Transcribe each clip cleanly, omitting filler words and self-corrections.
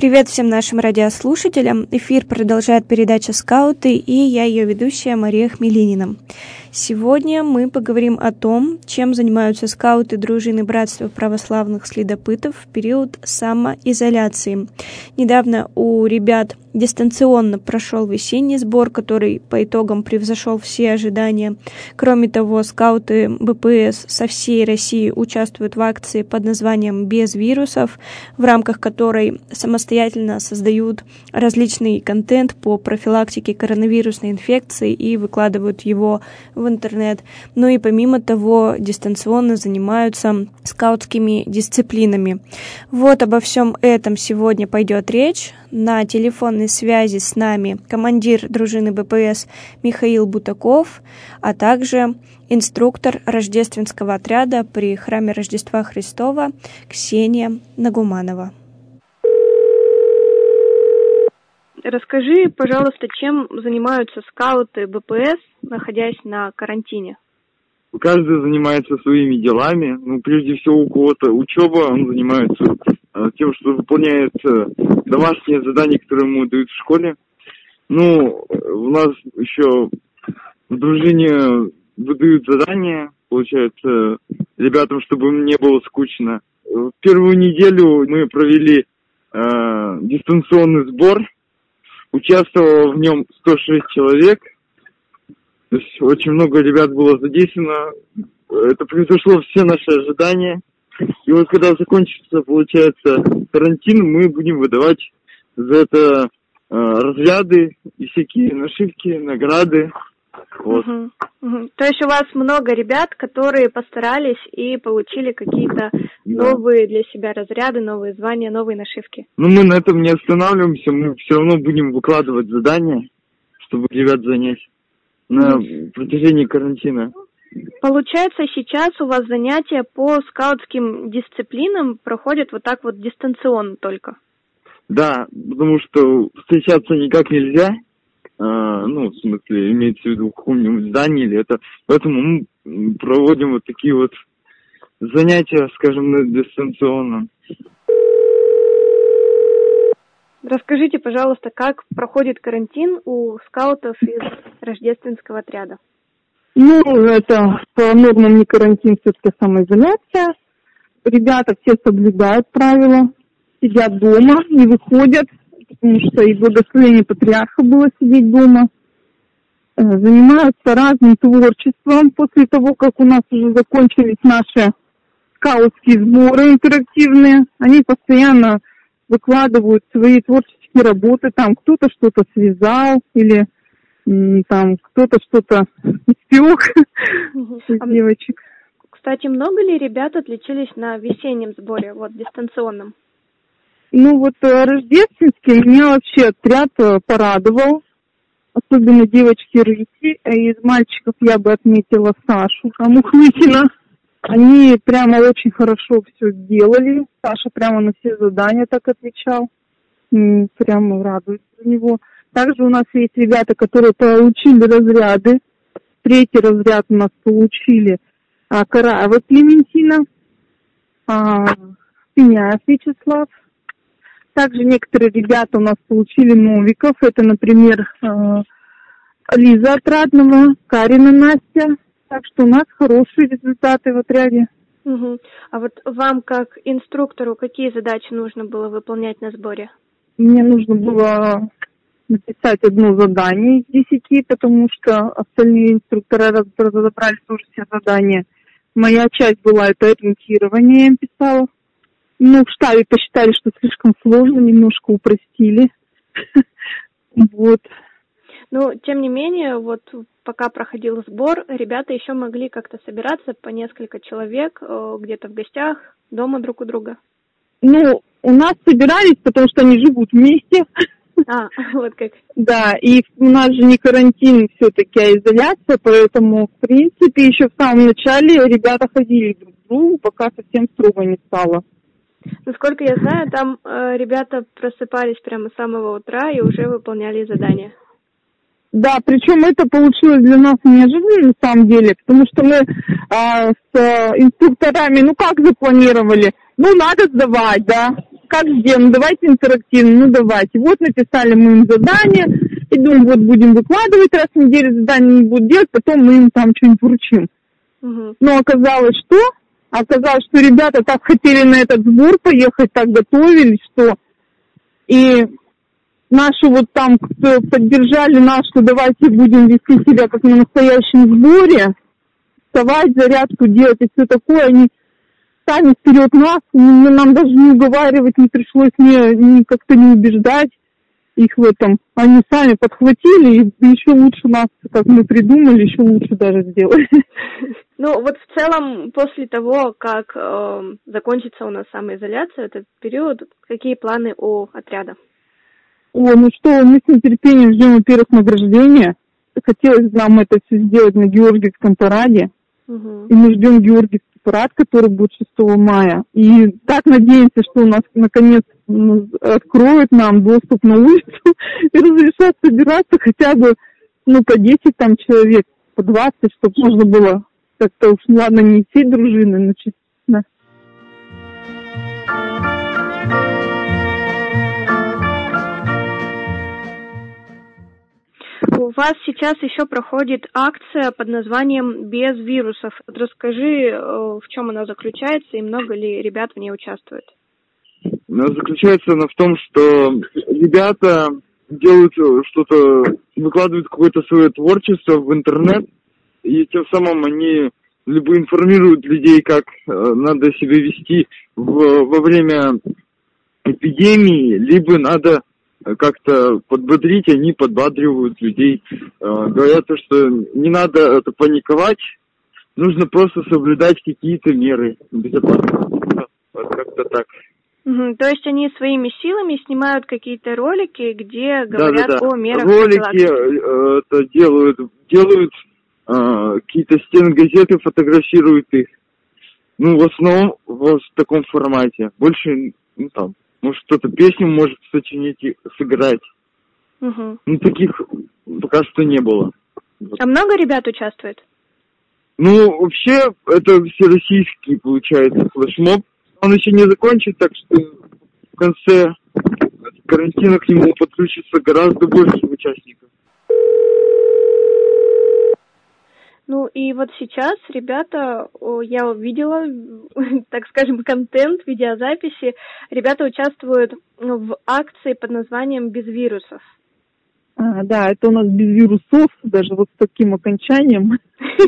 Привет всем нашим радиослушателям. Эфир продолжает передача «Скауты», и я ее ведущая Мария Хмелинина. Сегодня мы поговорим о том, чем занимаются скауты дружины Братства православных следопытов в период самоизоляции. Недавно у ребят дистанционно прошел весенний сбор, который по итогам превзошел все ожидания. Кроме того, скауты БПС со всей России участвуют в акции под названием «Без вирусов», в рамках которой самостоятельно создают различный контент по профилактике коронавирусной инфекции и выкладывают его в интернет. Ну и помимо того, дистанционно занимаются скаутскими дисциплинами. Вот обо всем этом сегодня пойдет речь. На телефонной связи с нами командир дружины БПС Михаил Бутаков, а также инструктор рождественского отряда при храме Рождества Христова Ксения Нагуманова. Расскажи, пожалуйста, чем занимаются скауты БПС, находясь на карантине? Каждый занимается своими делами. Прежде всего, у кого-то учеба, он занимается тем, что выполняет домашние задания, которые ему дают в школе. У нас еще в дружине выдают задания, получается, ребятам, чтобы им не было скучно. В первую неделю мы провели дистанционный сбор. Участвовало в нем 106 человек. То есть очень много ребят было задействовано. Это превзошло все наши ожидания. И вот когда закончится, получается, карантин, мы будем выдавать за это разряды и всякие нашивки, награды. Вот. То есть у вас много ребят, которые постарались и получили какие-то новые для себя разряды, новые звания, новые нашивки? Мы на этом не останавливаемся, мы все равно будем выкладывать задания, чтобы ребят занять на протяжении карантина. Получается, сейчас у вас занятия по скаутским дисциплинам проходят вот так вот дистанционно только? Да, потому что встречаться никак нельзя. В смысле, имеется в виду в каком-нибудь здании или это. Поэтому мы проводим вот такие вот занятия, скажем, дистанционно. Расскажите, пожалуйста, как проходит карантин у скаутов из рождественского отряда? Это по нормам не карантин, все-таки самоизоляция. Ребята все соблюдают правила, сидят дома, не выходят, потому что и благословение патриарха было сидеть дома. Занимаются разным творчеством. После того, как у нас уже закончились наши скаутские сборы интерактивные, они постоянно выкладывают свои творческие работы. Там кто-то что-то связал или там кто-то что-то испек девочек. Кстати, много ли ребят отличились на весеннем сборе, дистанционном? Рождественский меня вообще отряд порадовал. Особенно девочки-рыси. Из мальчиков я бы отметила Сашу Мухлыкина. Они прямо очень хорошо все делали. Саша прямо на все задания так отвечал. Прямо радуюсь за него. Также у нас есть ребята, которые получили разряды. 3-й разряд у нас получили Караева Клементина, Пеняев Вячеслав. Также некоторые ребята у нас получили Новиков. Это, например, Лиза Отрадного, Карина Настя. Так что у нас хорошие результаты в отряде. А вот вам, как инструктору, какие задачи нужно было выполнять на сборе? Мне нужно было написать одно задание из 10, потому что остальные инструктора разобрали тоже все задания. Моя часть была это ориентирование, я им писала. В штабе посчитали, что слишком сложно, немножко упростили. Вот. Тем не менее, пока проходил сбор, ребята еще могли как-то собираться по несколько человек, где-то в гостях, дома друг у друга. У нас собирались, потому что они живут вместе. Вот как. Да, и у нас же не карантин все-таки, а изоляция, поэтому, в принципе, еще в самом начале ребята ходили друг к другу, пока совсем строго не стало. Насколько я знаю, там ребята просыпались прямо с самого утра и уже выполняли задания. Да, причем это получилось для нас неожиданно на самом деле, потому что мы с инструкторами, как запланировали, надо сдавать, да. как сделаем, давайте интерактивно, ну давайте. Вот написали мы им задание, и думаю, вот будем выкладывать раз в неделю, задание не будут делать, потом мы им там что-нибудь вручим. Но оказалось, что ребята так хотели на этот сбор поехать, так готовились, что и наши вот там, кто поддержали нас, что давайте будем вести себя как на настоящем сборе, вставать, зарядку делать и все такое, они сами вперед нас, нам даже не уговаривать не пришлось, ни как-то не убеждать их в этом. Они сами подхватили и еще лучше нас, как мы придумали, еще лучше даже сделали. Ну, вот в целом, после того, как закончится у нас самоизоляция, этот период, какие планы у отряда? Ну что, мы с нетерпением ждем, во-первых, награждения. Хотелось нам это все сделать на Георгиевском параде. И мы ждем Георгиевский парад, который будет 6 мая. И так надеемся, что у нас наконец откроют нам доступ на улицу и разрешат собираться хотя бы по 10 там человек, по 20, чтобы можно было как-то уж, ладно, не всей дружины, но частично. У вас сейчас еще проходит акция под названием «Без вирусов». Расскажи, в чем она заключается и много ли ребят в ней участвует? Заключается она в том, что ребята делают что-то, выкладывают какое-то свое творчество в интернет, и тем самым они либо информируют людей, как надо себя вести во время эпидемии, либо надо как-то подбодрить, они подбадривают людей. Говорят, что не надо паниковать, нужно просто соблюдать какие-то меры безопасности. Вот как-то так. То есть они своими силами снимают какие-то ролики, где говорят о мерах профилактики. Ролики делают какие-то стены газеты, фотографируют их. В основном в таком формате. Больше, может, кто-то песню может сочинить и сыграть. Таких пока что не было. А много ребят участвует? Вообще, это всероссийский, получается, флешмоб. Он еще не закончит, так что в конце карантина к нему подключится гораздо больше участников. И вот сейчас ребята, я увидела, так скажем, контент, видеозаписи, ребята участвуют в акции под названием «Без вирусов». Да, это у нас без вирусов, даже вот с таким окончанием.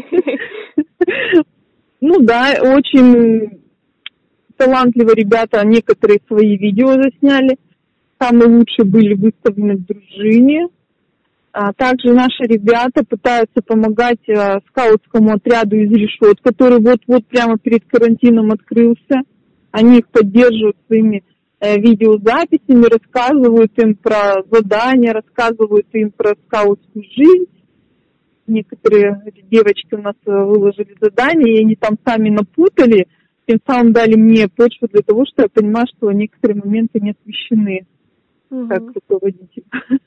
Очень талантливые ребята, некоторые свои видео засняли. Самые лучшие были выставлены в дружине. Также наши ребята пытаются помогать скаутскому отряду из Решет, который вот прямо перед карантином открылся. Они их поддерживают своими видеозаписями, рассказывают им про задания, рассказывают им про скаутскую жизнь. Некоторые девочки у нас выложили задания, и они там сами напутали, тем самым дали мне почву для того, что я понимаю, что некоторые моменты не освещены как руководитель.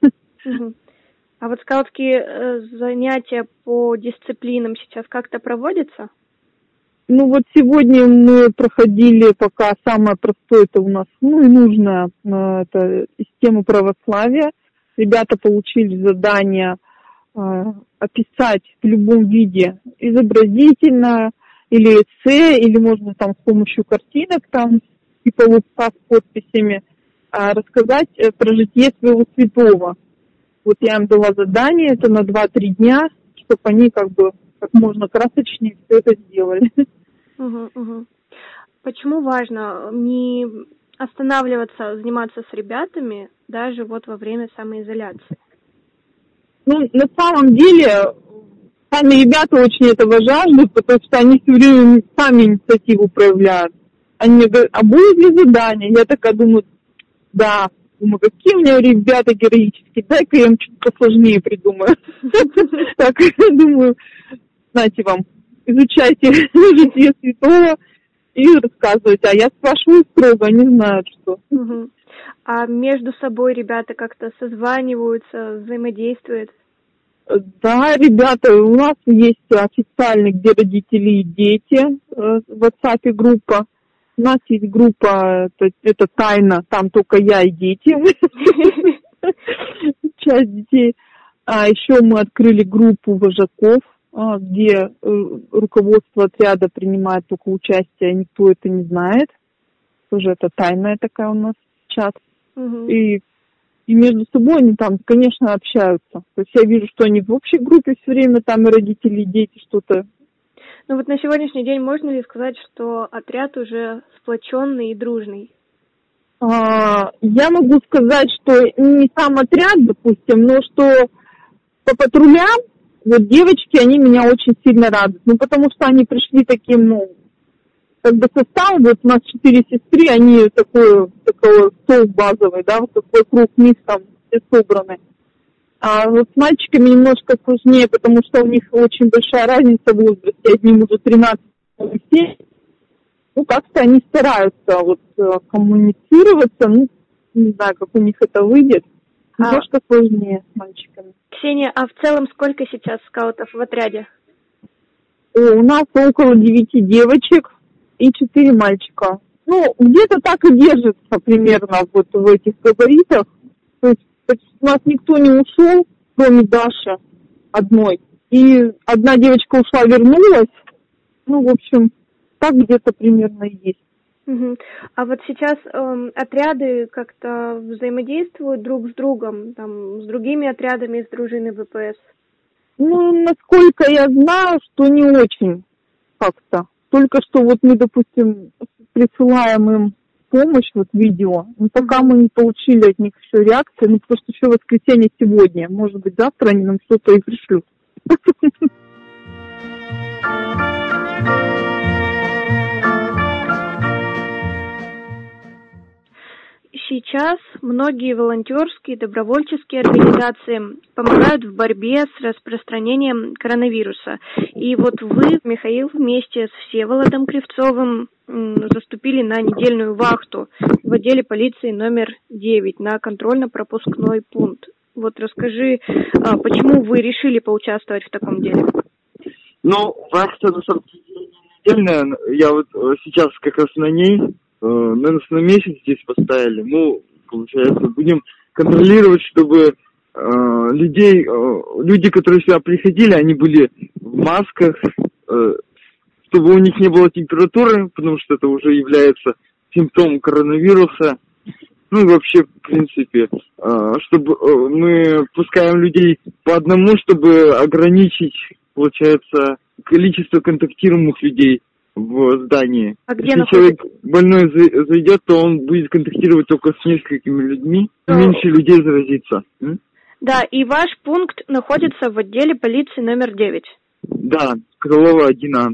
А вот скаутские занятия по дисциплинам сейчас как-то проводятся? Сегодня мы проходили пока самое простое, это у нас, и нужно, это из темы православия. Ребята получили задание описать в любом виде изобразительно, или эссе, или можно там с помощью картинок, там, типа лупка с подписями, рассказать про житие своего святого. Вот я им дала задание, это на 2-3 дня, чтобы они как можно красочнее все это сделали. Почему важно не останавливаться, заниматься с ребятами даже вот во время самоизоляции? На самом деле, сами ребята очень этого жаждут, потому что они все время сами инициативу проявляют. Они мне говорят, а будет ли задание? Я такая думаю, да. Думаю, какие у меня ребята героические, дай-ка я им что-то посложнее придумаю. Так, думаю, знаете вам, изучайте житие святого и рассказывайте. А я спрашиваю строго, они знают, что. А между собой ребята как-то созваниваются, взаимодействуют? Да, ребята, у нас есть официальный, где родители и дети, в WhatsApp группа. У нас есть группа, это тайна, там только я и дети, часть детей. А еще мы открыли группу вожаков, где руководство отряда принимает только участие, никто это не знает. Тоже это тайная такая у нас чат. И между собой они там, конечно, общаются. То есть я вижу, что они в общей группе все время, там и родители, и дети что-то. Ну вот на сегодняшний день можно ли сказать, что отряд уже сплоченный и дружный? Я могу сказать, что не сам отряд, допустим, но что по патрулям, вот девочки, они меня очень сильно радуют. Ну, потому что они пришли таким, как бы составом, вот у нас 4 сестры, они такой стол базовый, да, вот такой круг, микс там все собраны. А вот с мальчиками немножко сложнее, потому что у них очень большая разница в возрасте. Одним уже 13, другим 7. Ну, как-то они стараются вот коммуницироваться, ну, не знаю, как у них это выйдет. Немножко сложнее с мальчиками. Ксения, а в целом сколько сейчас скаутов в отряде? У нас около 9 девочек и 4 мальчика. Ну, где-то так и держится примерно вот в этих габаритах. То есть у нас никто не ушел, кроме Даши одной. И одна девочка ушла, вернулась. Ну, в общем, так где-то примерно и есть. А вот сейчас отряды как-то взаимодействуют друг с другом, там, с другими отрядами из дружины ВПС? Ну, насколько я знаю, что не очень как-то. Только что вот мы, допустим, присылаем им помощь, вот видео, но пока мы не получили от них еще реакции, ну, потому что еще воскресенье сегодня, может быть, завтра они нам что-то и пришлют. Сейчас многие волонтерские, добровольческие организации помогают в борьбе с распространением коронавируса. И вот вы, Михаил, вместе с Всеволодом Кривцовым заступили на недельную вахту в отделе полиции номер 9 на контрольно-пропускной пункт. Вот расскажи, почему вы решили поучаствовать в таком деле? Ну, вахта на самом деле недельная. Я вот сейчас как раз на ней. Наверное, на месяц здесь поставили. Ну, получается, будем контролировать, чтобы люди, которые сюда приходили, они были в масках, чтобы у них не было температуры, потому что это уже является симптомом коронавируса. Ну и вообще, в принципе, чтобы мы пускаем людей по одному, чтобы ограничить, получается, количество контактируемых людей в здании. Если человек больной зайдет, то он будет контактировать только с несколькими людьми, меньше людей заразится. Да, и ваш пункт находится в отделе полиции номер 9. Да, Крылова 1А.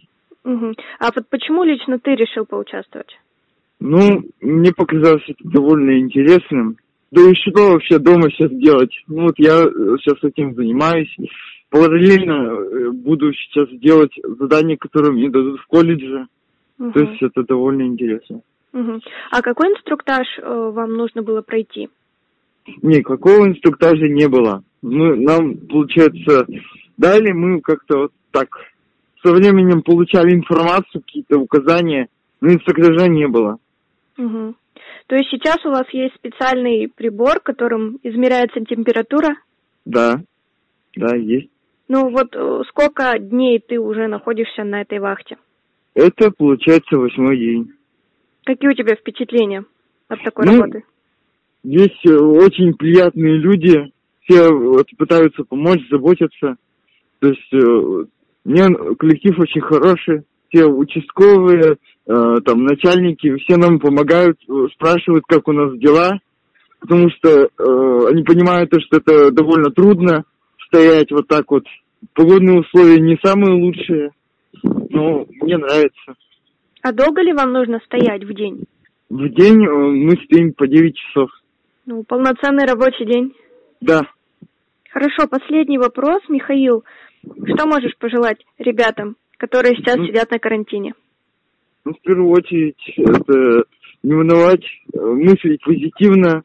А вот почему лично ты решил поучаствовать? Ну, мне показалось это довольно интересным. Да и что вообще дома сейчас делать? Ну вот я сейчас этим занимаюсь. Параллельно буду сейчас делать задания, которые мне дадут в колледже. То есть это довольно интересно. А какой инструктаж вам нужно было пройти? Никакого инструктажа не было. Нам, получается, дали, мы как-то вот так со временем получали информацию, какие-то указания, но инструктажа не было. То есть сейчас у вас есть специальный прибор, которым измеряется температура? Да, есть. Ну вот сколько дней ты уже находишься на этой вахте? Это, получается, 8-й день. Какие у тебя впечатления от такой работы? Здесь очень приятные люди, все пытаются помочь, заботятся. То есть коллектив очень хороший, все участковые, там начальники, все нам помогают, спрашивают, как у нас дела, потому что они понимают, что это довольно трудно стоять вот так вот. Погодные условия не самые лучшие, но мне нравится. А долго ли вам нужно стоять в день? В день мы стоим по 9 часов. Ну, полноценный рабочий день. Да. Хорошо, последний вопрос, Михаил. Что можешь пожелать ребятам, которые сейчас сидят на карантине? Ну, в первую очередь, это не унывать, мыслить позитивно.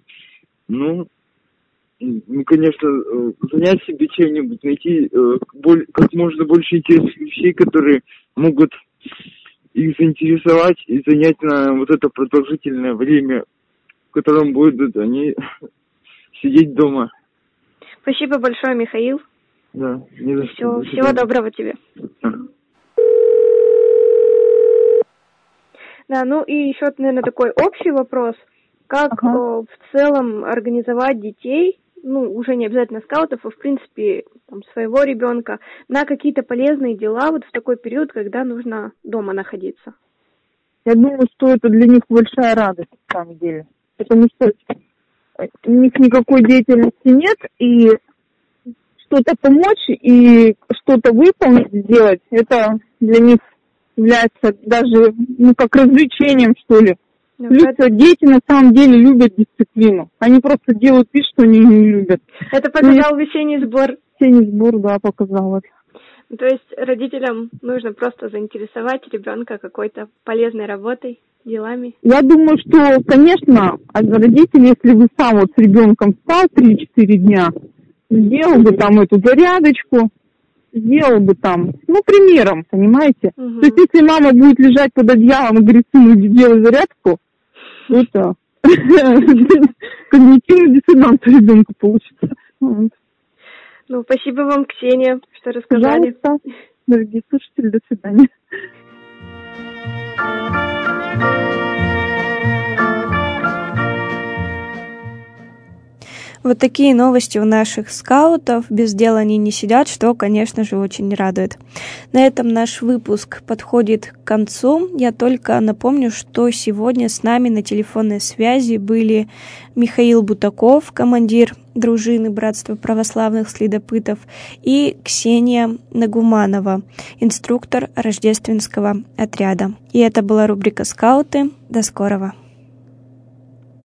Конечно, занять себе чем-нибудь, найти как можно больше интересных вещей, которые могут их заинтересовать и занять на вот это продолжительное время, в котором будут они сидеть дома. Спасибо большое, Михаил. Да, не за что. Всего доброго тебе. Да, ну и еще, наверное, такой общий вопрос. Как в целом организовать детей, ну, уже не обязательно скаутов, а в принципе там, своего ребенка, на какие-то полезные дела вот в такой период, когда нужно дома находиться? Я думаю, что это для них большая радость, на самом деле. Потому что у них никакой деятельности нет, и что-то помочь, и что-то выполнить, сделать, это для них является даже, ну, как развлечением, что ли. Плюс дети на самом деле любят дисциплину. Они просто делают вид, что они не любят. Это показал весенний сбор. Весенний сбор, да, показал это. То есть родителям нужно просто заинтересовать ребенка какой-то полезной работой, делами? Я думаю, что, конечно, родители, если бы сам вот с ребенком спал 3-4 дня, сделал бы там эту зарядочку, сделал бы там, ну, примером, понимаете? То есть, если мама будет лежать под одеялом и говорит, сыну, делай зарядку, это когнитивный диссонанс у ребенка получится. Ну, спасибо вам, Ксения, что рассказали. Пожалуйста, дорогие слушатели, до свидания. Вот такие новости у наших скаутов. Без дела они не сидят, что, конечно же, очень радует. На этом наш выпуск подходит к концу. Я только напомню, что сегодня с нами на телефонной связи были Михаил Бутаков, командир дружины Братства православных следопытов, и Ксения Нагуманова, инструктор рождественского отряда. И это была рубрика «Скауты». До скорого!